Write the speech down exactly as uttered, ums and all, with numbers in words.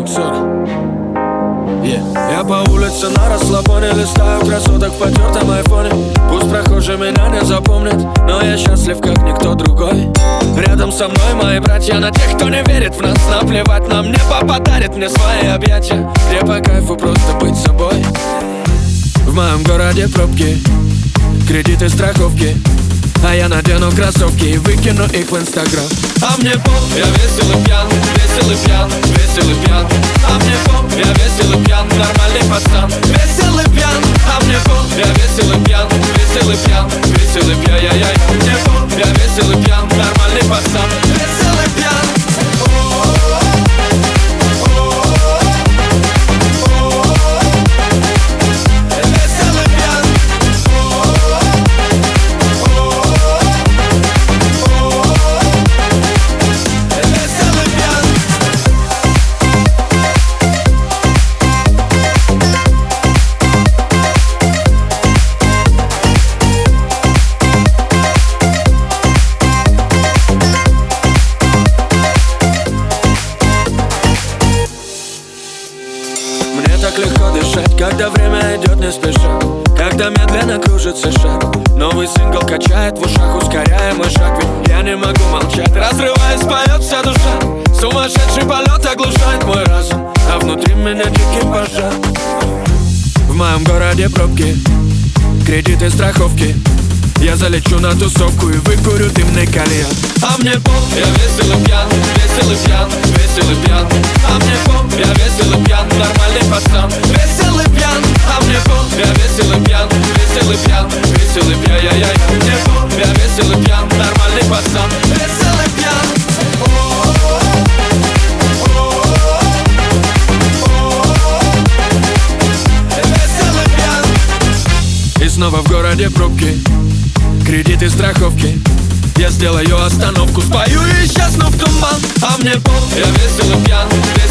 Люксор. Yeah. Я по улице на расслабоне листаю красоток в потертом айфоне. Пусть прохожие меня не запомнят, но я счастлив, как никто другой. Рядом со мной мои братья, на тех, кто не верит в нас, наплевать нам, небо подарит мне свои объятия. Мне по кайфу просто быть собой. В моем городе пробки, кредиты, страховки, а я надену кроссовки и выкину их в Инстаграм. А мне поп, я весел и пьян, весел и пьян, весел и пьян. А мне поп, я весел и пьян, нормальный пацан. Весел и пьян, а мне поп, я весел и пьян, весел и пьян, весел и пьян. Я-яй, мне поп, я весел и пьян, нормальный пацан. Весел и пьян. Так легко дышать, когда время идет не спеша, когда медленно кружится шаг. Новый сингл качает в ушах, ускоряя мой шаг. Ведь я не могу молчать, разрываясь, поет вся душа. Сумасшедший полет оглушает мой разум, а внутри меня дикий пожар. В моем городе пробки, кредиты, страховки. Я залечу на тусовку и выкурю дымный кальян. А мне поп, я весел и пьян, весел и пьян, весел и пьян. А мне поп, я весел и пьян, нормальный пацан. Весел и пьян, а мне поп, я весел и пьян, весел и пьян, весел и пьян. Я-яй, мне поп, я весел и пьян, нормальный пацан. Весел и пьян. И снова в городе пробки, кредиты, страховки. Я сделаю остановку, спою и исчезну в туман. А мне поп, я весел и пьян.